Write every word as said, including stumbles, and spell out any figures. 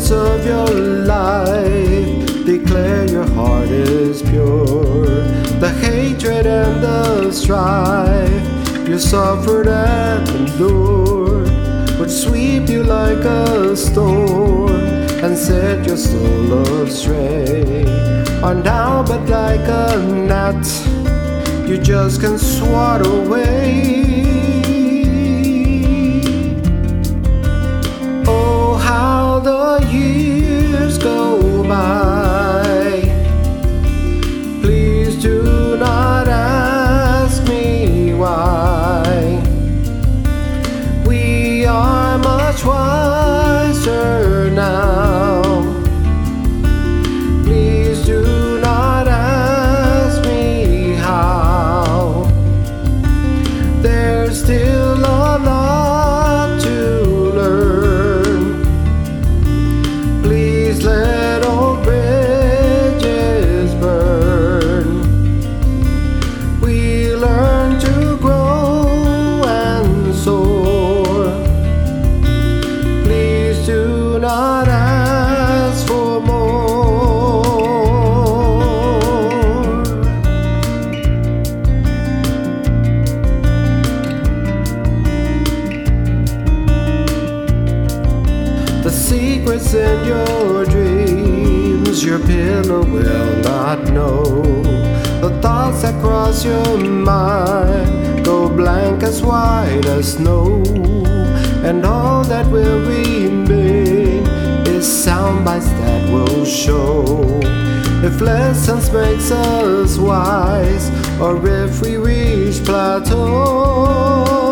preserve your life. Declare your heart is pure. The hatred and the strife you suffered and endured would sweep you like a storm and set your soul astray. Are now but like a gnat, you just can't swat away. Oh, how the years go by. Please do not ask me why. We are much wiser now. Please do not ask me how. There's still a lot to learn. Please let old bridges burn. We learn to grow and soar. Please do not ask for more. The secrets in your dreams your pillow will not know. The thoughts that cross your mind go blank as white as snow. And all that will remain is sound bites that will show if lessons makes us wise or if we reach plateau.